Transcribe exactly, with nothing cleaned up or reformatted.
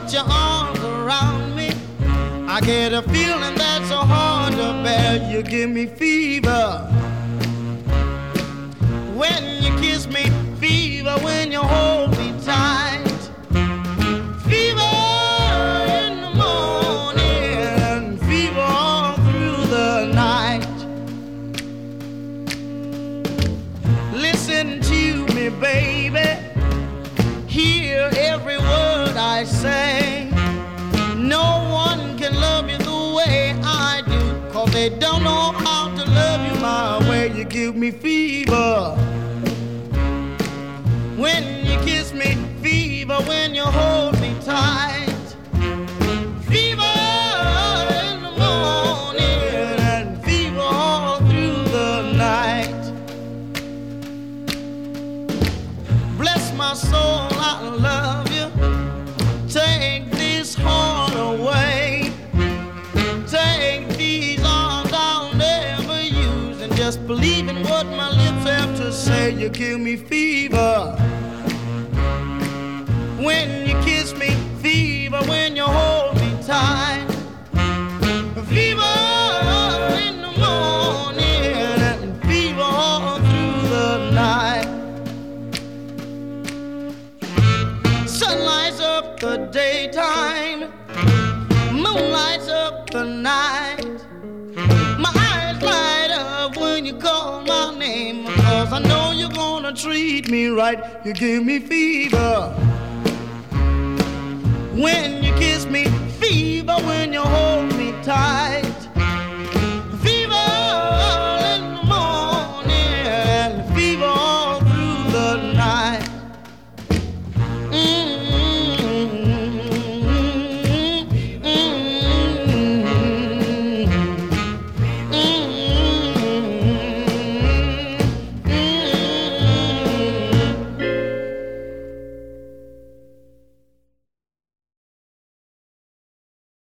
put your arms around me, I get a feeling that's so hard to bear. You give me fever when you kiss me, fever when you hold me tight. Fever in the morning and fever all through the night. Listen to me, baby, hear every word I say. No one can love you the way I do, 'cause they don't know how to love you my way. You give me fever when you kiss me, fever when you hold me tight. Fever in the morning and fever all through the night. Bless my soul, I love you. Take this heart away. Take these arms I'll never use, and just believe in what my lips have to say. You give me fever when you kiss me, fever when you hold me tight. Fever in the morning and fever all through the night. Sun lights up the daytime, moon lights up the night. My eyes light up when you call my name, 'cause I know you're gonna treat me right. You give me fever when you